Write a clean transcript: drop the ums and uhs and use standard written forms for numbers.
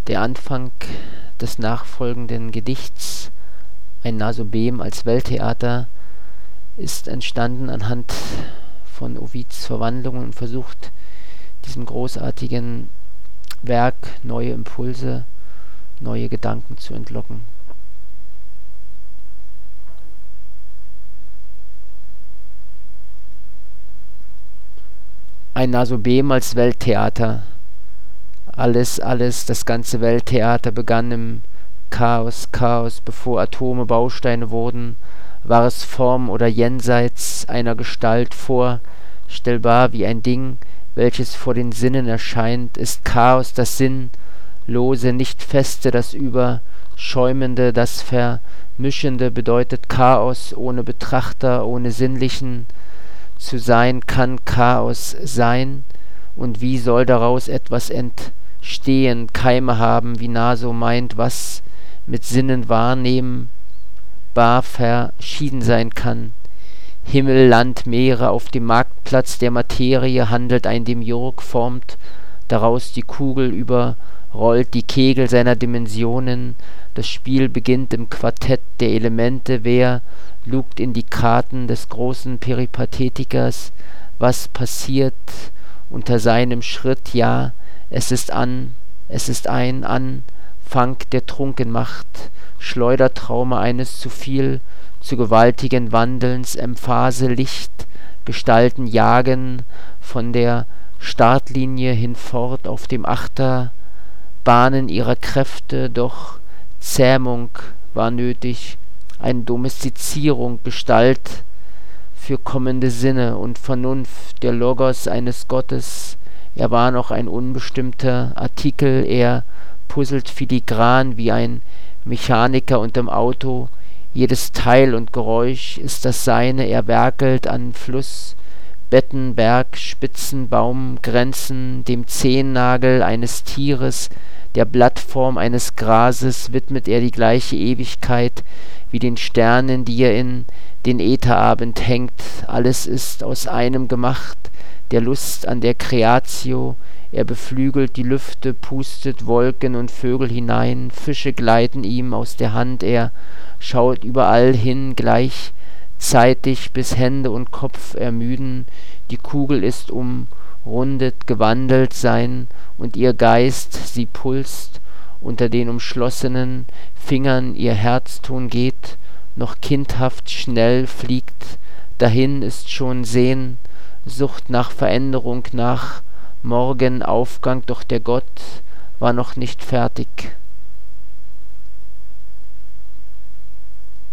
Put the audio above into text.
Der Anfang des nachfolgenden Gedichts, ein Nasobem als Welttheater, ist entstanden anhand von Ovids Verwandlungen und versucht, diesem großartigen Werk neue Impulse, neue Gedanken zu entlocken. Ein Nasobem als Welttheater. Alles, das ganze Welttheater begann im Chaos, bevor Atome Bausteine wurden, war es Form oder jenseits einer Gestalt vorstellbar wie ein Ding, welches vor den Sinnen erscheint, ist Chaos das Sinnlose, nicht Feste, das Überschäumende, das Vermischende, bedeutet Chaos ohne Betrachter, ohne Sinnlichen zu sein, kann Chaos sein, und wie soll daraus etwas entstehen, Keime haben, wie Naso meint, was mit Sinnen wahrnehmbar verschieden sein kann. Himmel, Land, Meere, auf dem Marktplatz der Materie handelt ein Demiurg, formt daraus die Kugel, überrollt die Kegel seiner Dimensionen. Das Spiel beginnt im Quartett der Elemente. Wer lugt in die Karten des großen Peripathetikers? Was passiert unter seinem Schritt? Ja, es ist ein Anfang, der trunken macht, Schleudertraume eines zu gewaltigen Wandelns, Emphase, Licht, Gestalten jagen von der Startlinie hinfort auf dem Achterbahnen ihrer Kräfte, doch Zähmung war nötig, eine Domestizierung, Gestalt für kommende Sinne und Vernunft, der Logos eines Gottes. Er war noch ein unbestimmter Artikel, er puzzelt filigran wie ein Mechaniker unterm Auto. Jedes Teil und Geräusch ist das seine, er werkelt an Flussbetten, Berg, Spitzen, Baumgrenzen, dem Zehennagel eines Tieres, der Blattform eines Grases widmet er die gleiche Ewigkeit wie den Sternen, die er in den Ätherabend hängt. Alles ist aus einem gemacht, der Lust an der Creatio. Er beflügelt die Lüfte, pustet Wolken und Vögel hinein, Fische gleiten ihm aus der Hand, er schaut überall hin gleichzeitig, bis Hände und Kopf ermüden. Die Kugel ist umrundet, gewandelt sein und ihr Geist, sie pulst unter den umschlossenen Fingern, ihr Herzton geht noch kindhaft schnell, fliegt dahin, ist schon Sehnsucht nach Veränderung, nach Morgenaufgang, doch der Gott war noch nicht fertig.